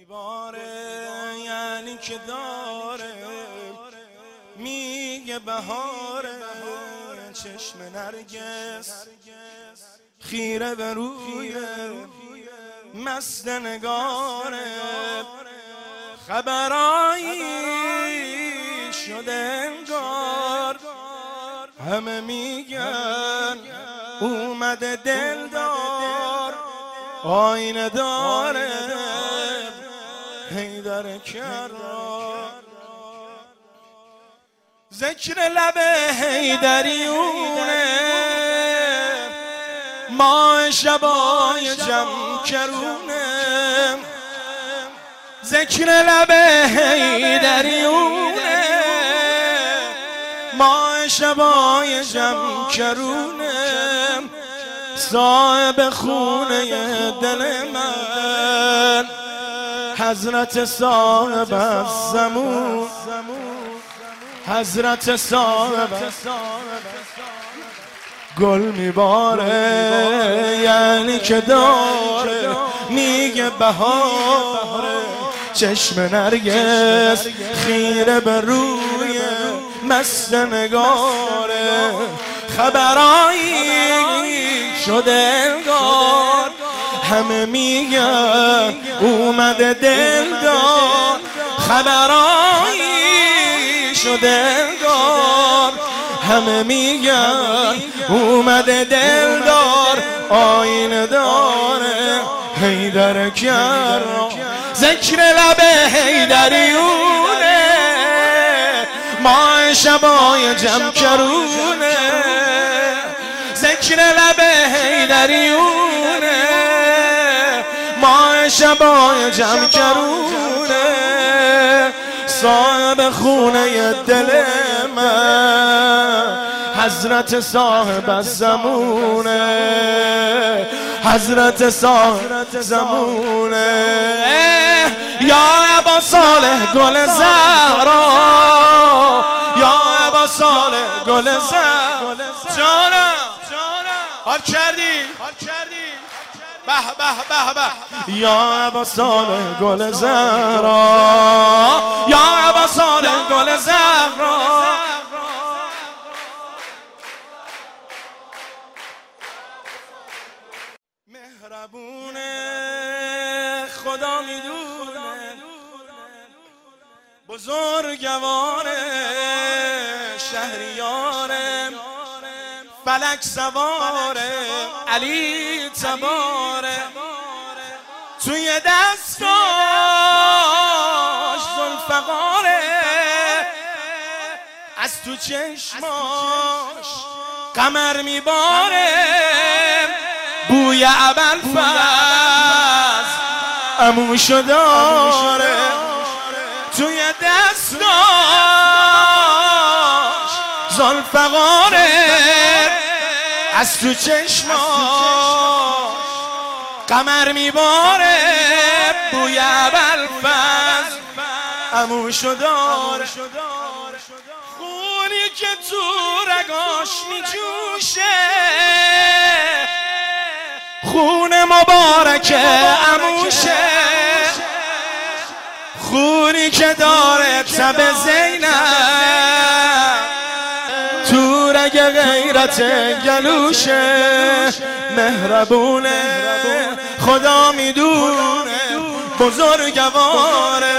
میباره یعنی که داره میگه بهاره چشم نرگس خیره به روی مست نگاره خبرایی شده انگار همه میگن اومده دلدار آینه داره حیدر کرار ذکر لب حیدریونه ماه شبای جم کرونه ذکر لب حیدریونه ماه شبای جم کرونه صاحب خونه دل من حضرت صاحب الزمان حضرت صاحب گل میباره یعنی که داره میگه بهاره چشم نرگس خیره به روی مست نگاره خبرایی شده انگار همه میگن اومده دلدار خبرایی شده انگار همه میگن اومده دلدار آینه داره حیدر کرار ذکر لب حیدریونه ماه شبای جم کرونه ذکر لب حیدریونه ماه شبای جم کرونه صاحب خونه دل من حضرت صاحب الزمونه حضرت صاحب زمونه یا ابا صالح گل زهرا یا ابا صالح گل زهرا جانم حال کردی به به به به یا ابا صالح گل زهرا یا ابا صالح گل زهرا مهربونه خدا میدونه بزرگواره شهریاره فلک سواره علی تباره توی دستاش ذوالفقاره از تو چشماش قمر میباره بوی ابوالفضل عموشو داره توی دستاش ذوالفقاره از تو چشماش قمر میباره بوی ابوالفضل عموشو داره خونی که تو رگاش میجوشه خون مبارک عموشه خونی که داره تب زینب تو رگ غیرت گلوشه مهربونه خدا میدونه بزرگواره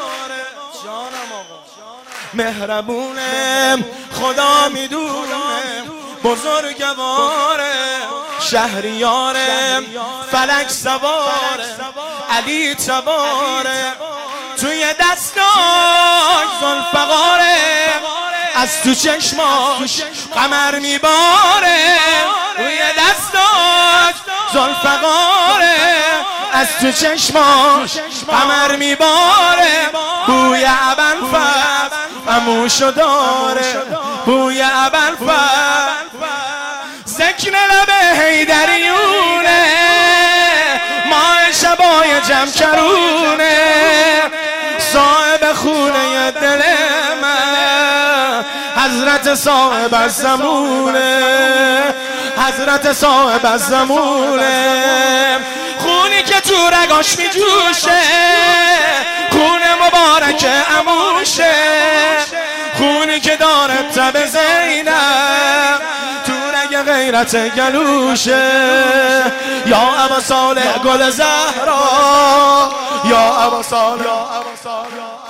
مهربونه خدا میدونه بزرگواره شهریاره فلک سواره علی تباره توی دستاش ذوالفقاره از تو چشماش قمر میباره توی دستاش ذوالفقاره از تو چشماش قمر میباره بوی ابوالفضل عموشو داره بوی ابوالفضل ذکر لب حیدریونه ماه شبای جم کرونه صاحب خونه دل من حضرت صاحب الزمونه حضرت صاحب الزمونه خونی که تو رگاش میجوشه که داره تب زینب تو رگ غیرت گلوشه. یا ابا صالح گل زهرا، یا ابا صالح